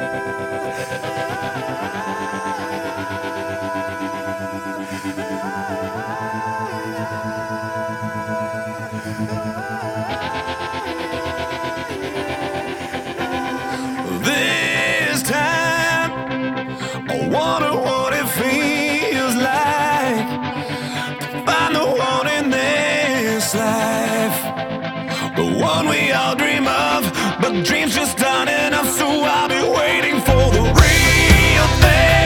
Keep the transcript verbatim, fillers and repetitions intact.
This time, I wonder what it feels like to find the one in this life, the one we all dream of, but dreams just aren't enough. So I'll be waiting for the real thing.